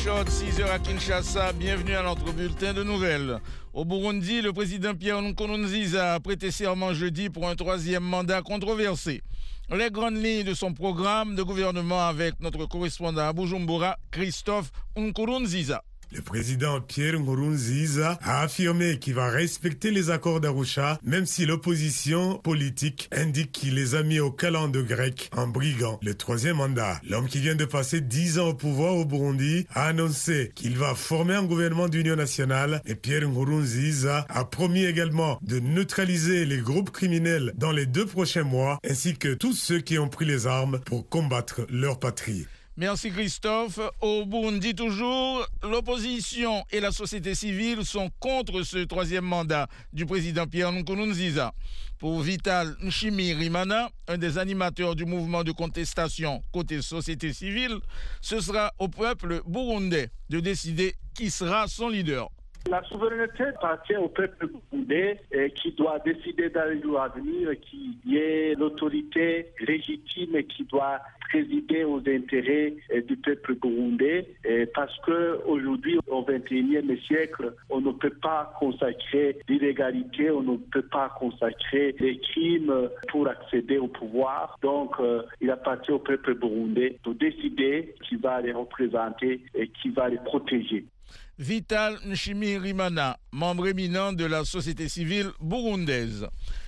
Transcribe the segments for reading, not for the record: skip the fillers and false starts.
Nouakchott, 6h à Kinshasa. Bienvenue à notre bulletin de nouvelles. Au Burundi, le président Pierre Nkurunziza a prêté serment jeudi pour un troisième mandat controversé. Les grandes lignes de son programme de gouvernement avec notre correspondant à Bujumbura, Christophe Nkurunziza. Le président Pierre Nkurunziza a affirmé qu'il va respecter les accords d'Arusha, même si l'opposition politique indique qu'il les a mis au calendrier grec en briguant le troisième mandat. L'homme qui vient de passer 10 ans au pouvoir au Burundi a annoncé qu'il va former un gouvernement d'union nationale et Pierre Nkurunziza a promis également de neutraliser les groupes criminels dans les 2 prochains mois, ainsi que tous ceux qui ont pris les armes pour combattre leur patrie. Merci Christophe. Au Burundi toujours, l'opposition et la société civile sont contre ce troisième mandat du président Pierre Nkurunziza. Pour Vital Nshimirimana, un des animateurs du mouvement de contestation côté société civile, ce sera au peuple burundais de décider qui sera son leader. La souveraineté appartient au peuple burundais qui doit décider dans les jours à venir, qui est l'autorité légitime qui doit présider aux intérêts du peuple burundais, parce qu'aujourd'hui, au XXIe siècle, on ne peut pas consacrer l'illégalité, on ne peut pas consacrer les crimes pour accéder au pouvoir. Donc, il appartient au peuple burundais de décider qui va les représenter et qui va les protéger. Vital Nshimirimana, membre éminent de la société civile burundaise.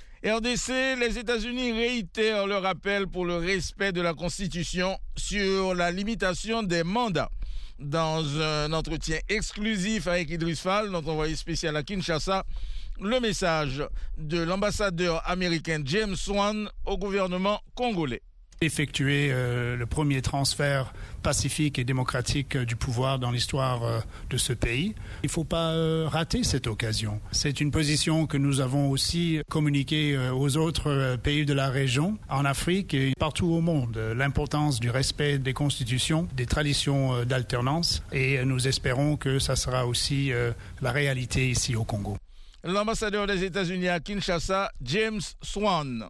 RDC, les États-Unis réitèrent leur appel pour le respect de la Constitution sur la limitation des mandats. Dans un entretien exclusif avec Idriss Fall, notre envoyé spécial à Kinshasa, le message de l'ambassadeur américain James Swan au gouvernement congolais. Effectuer le premier transfert pacifique et démocratique du pouvoir dans l'histoire de ce pays. Il ne faut pas rater cette occasion. C'est une position que nous avons aussi communiquée aux autres pays de la région, en Afrique et partout au monde. L'importance du respect des constitutions, des traditions d'alternance, et nous espérons que ça sera aussi la réalité ici au Congo. L'ambassadeur des États-Unis à Kinshasa, James Swan.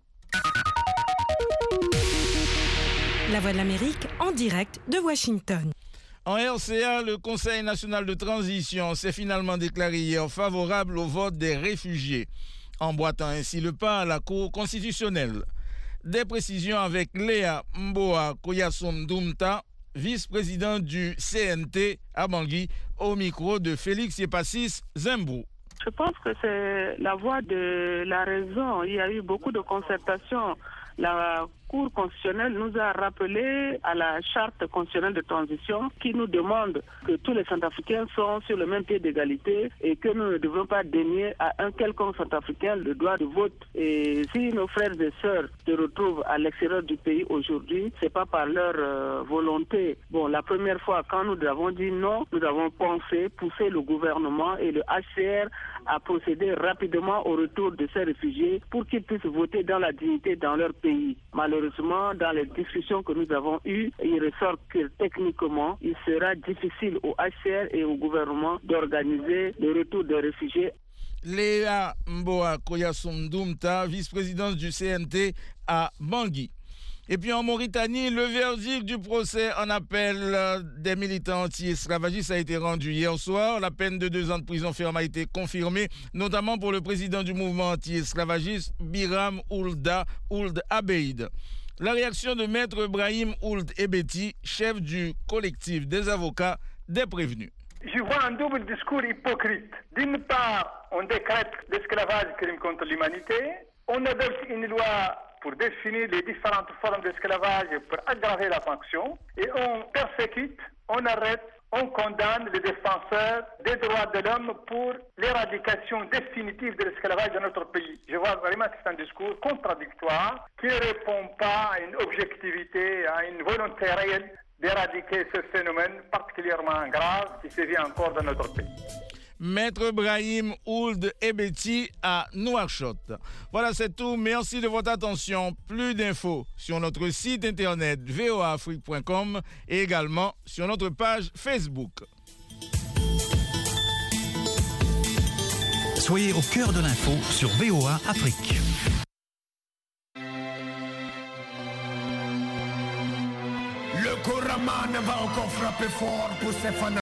La Voix de l'Amérique en direct de Washington. En RCA, le Conseil national de transition s'est finalement déclaré hier favorable au vote des réfugiés, emboîtant ainsi le pas à la Cour constitutionnelle. Des précisions avec Léa Mboa Koyasum Dumta, vice-présidente du CNT à Bangui, au micro de Félix Yepassis Zembou. Je pense que c'est la voie de la raison. Il y a eu beaucoup de concertations. La Cour constitutionnelle nous a rappelé à la charte constitutionnelle de transition qui nous demande que tous les Centrafricains sont sur le même pied d'égalité et que nous ne devons pas dénier à un quelconque Centrafricain le droit de vote. Et si nos frères et sœurs se retrouvent à l'extérieur du pays aujourd'hui, c'est pas par leur volonté. Bon, la première fois, quand nous avons dit non, nous avons pensé pousser le gouvernement et le HCR à procéder rapidement au retour de ces réfugiés pour qu'ils puissent voter dans la dignité dans leur pays. Malheureusement, dans les discussions que nous avons eues, il ressort que techniquement, il sera difficile au HCR et au gouvernement d'organiser le retour des réfugiés. Léa Mboa Koyasum Dumta, vice-présidente du CNT à Bangui. Et puis en Mauritanie, le verdict du procès en appel des militants anti-esclavagistes a été rendu hier soir. La peine de 2 ans de prison ferme a été confirmée, notamment pour le président du mouvement anti-esclavagiste, Biram Ould Abeid. La réaction de Maître Brahim Ould Ebeti, chef du collectif des avocats des prévenus. Je vois un double discours hypocrite. D'une part, on décrète l'esclavage crime contre l'humanité. On adopte une loi pour définir les différentes formes d'esclavage et pour aggraver la sanction. Et on persécute, on arrête, on condamne les défenseurs des droits de l'homme pour l'éradication définitive de l'esclavage dans notre pays. Je vois vraiment que c'est un discours contradictoire qui ne répond pas à une objectivité, à une volonté réelle d'éradiquer ce phénomène particulièrement grave qui sévit encore dans notre pays. Maître Brahim Ould Ebeti à Nouakchott. Voilà, c'est tout. Merci de votre attention. Plus d'infos sur notre site internet voaafrique.com et également sur notre page Facebook. Soyez au cœur de l'info sur VOA Afrique. Le Koraman va encore frapper fort pour ses fans.